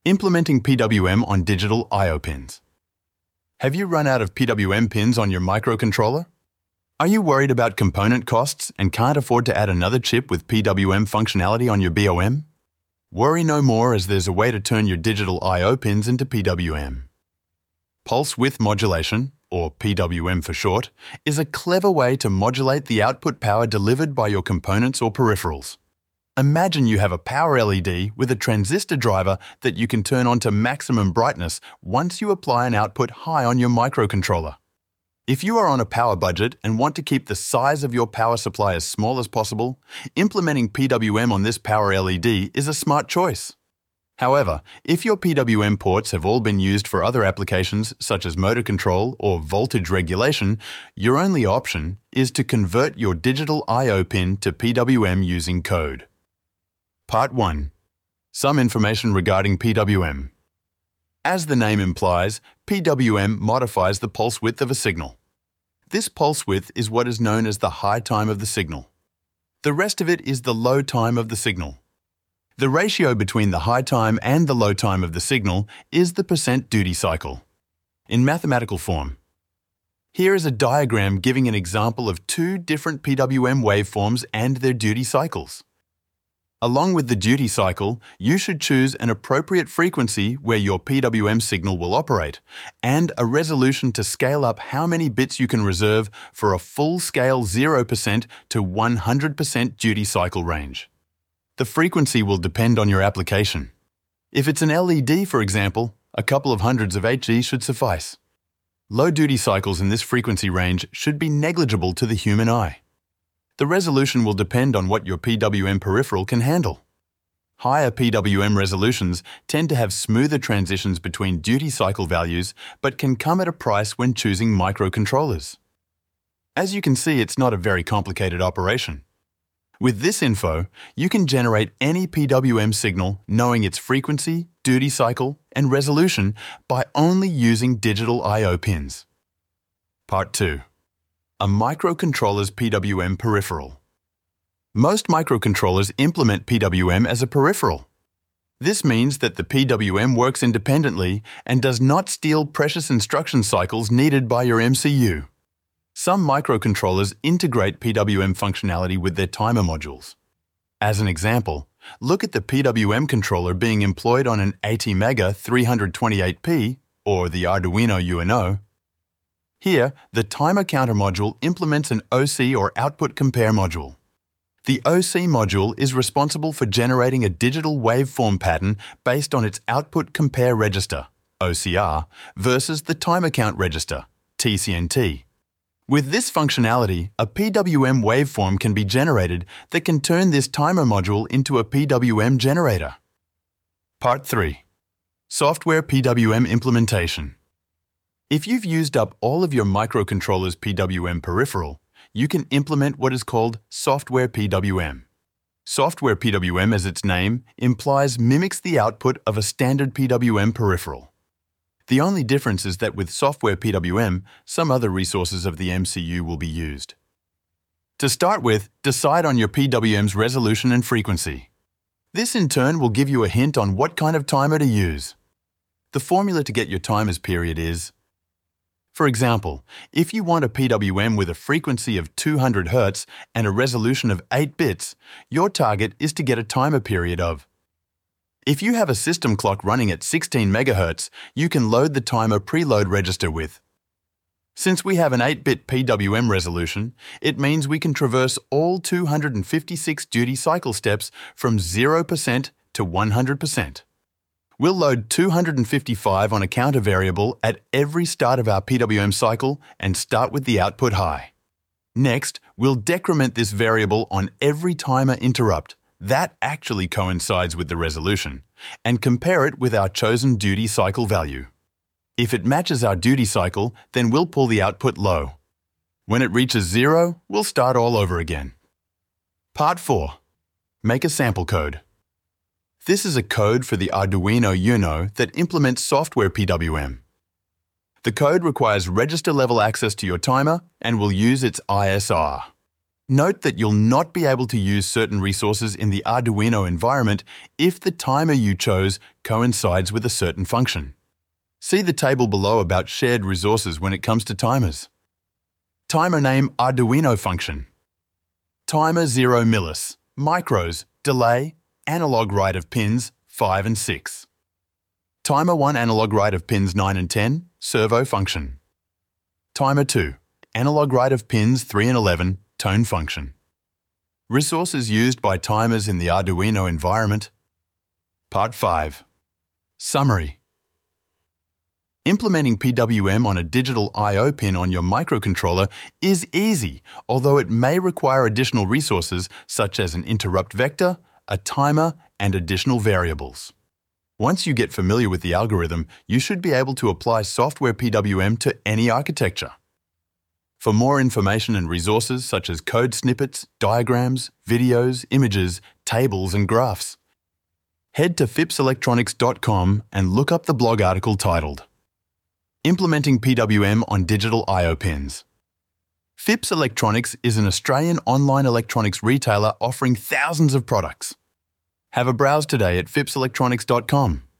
Implementing PWM on digital I/O pins. Have you run out of PWM pins on your microcontroller? Are you worried about component costs and can't afford to add another chip with PWM functionality on your BOM? Worry no more, as there's a way to turn your digital I/O pins into PWM. Pulse width modulation, or PWM for short, is a clever way to modulate the output power delivered by your components or peripherals. Imagine you have a power LED with a transistor driver that you can turn on to maximum brightness once you apply an output high on your microcontroller. If you are on a power budget and want to keep the size of your power supply as small as possible, implementing PWM on this power LED is a smart choice. However, if your PWM ports have all been used for other applications such as motor control or voltage regulation, your only option is to convert your digital I/O pin to PWM using code. Part 1. Some information regarding PWM. As the name implies, PWM modifies the pulse width of a signal. This pulse width is what is known as the high time of the signal. The rest of it is the low time of the signal. The ratio between the high time and the low time of the signal is the percent duty cycle. In mathematical form, here is a diagram giving an example of two different PWM waveforms and their duty cycles. Along with the duty cycle, you should choose an appropriate frequency where your PWM signal will operate, and a resolution to scale up how many bits you can reserve for a full-scale 0% to 100% duty cycle range. The frequency will depend on your application. If it's an LED, for example, a couple of hundreds of Hz should suffice. Low duty cycles in this frequency range should be negligible to the human eye. The resolution will depend on what your PWM peripheral can handle. Higher PWM resolutions tend to have smoother transitions between duty cycle values, but can come at a price when choosing microcontrollers. As you can see, it's not a very complicated operation. With this info, you can generate any PWM signal knowing its frequency, duty cycle, and resolution by only using digital I/O pins. Part 2. A microcontroller's PWM peripheral. Most microcontrollers implement PWM as a peripheral. This means that the PWM works independently and does not steal precious instruction cycles needed by your MCU. Some microcontrollers integrate PWM functionality with their timer modules. As an example, look at the PWM controller being employed on an ATmega 328P, or the Arduino UNO. Here, the timer counter module implements an OC or output compare module. The OC module is responsible for generating a digital waveform pattern based on its output compare register, OCR, versus the timer count register, TCNT. With this functionality, a PWM waveform can be generated that can turn this timer module into a PWM generator. Part 3. Software PWM implementation. If you've used up all of your microcontroller's PWM peripheral, you can implement what is called software PWM. Software PWM, as its name implies, mimics the output of a standard PWM peripheral. The only difference is that with software PWM, some other resources of the MCU will be used. To start with, decide on your PWM's resolution and frequency. This in turn will give you a hint on what kind of timer to use. The formula to get your timer's period is: for example, if you want a PWM with a frequency of 200 Hz and a resolution of 8 bits, your target is to get a timer period of. If you have a system clock running at 16 MHz, you can load the timer preload register with. Since we have an 8-bit PWM resolution, it means we can traverse all 256 duty cycle steps from 0% to 100%. We'll load 255 on a counter variable at every start of our PWM cycle and start with the output high. Next, we'll decrement this variable on every timer interrupt that actually coincides with the resolution and compare it with our chosen duty cycle value. If it matches our duty cycle, then we'll pull the output low. When it reaches 0, we'll start all over again. Part 4. Make a sample code. This is a code for the Arduino UNO that implements software PWM. The code requires register-level access to your timer and will use its ISR. Note that you'll not be able to use certain resources in the Arduino environment if the timer you chose coincides with a certain function. See the table below about shared resources when it comes to timers. Timer name Arduino function. Timer 0 millis, micros, delay, analog write of pins 5 and 6. Timer 1 analog write of pins 9 and 10, servo function. Timer 2, analog write of pins 3 and 11, tone function. Resources used by timers in the Arduino environment. Part 5. Summary. Implementing PWM on a digital I/O pin on your microcontroller is easy, although it may require additional resources such as an interrupt vector, a timer, and additional variables. Once you get familiar with the algorithm, you should be able to apply software PWM to any architecture. For more information and resources such as code snippets, diagrams, videos, images, tables, and graphs, head to phipselectronics.com and look up the blog article titled Implementing PWM on Digital I/O Pins. Phipps Electronics is an Australian online electronics retailer offering thousands of products. Have a browse today at phipselectronics.com.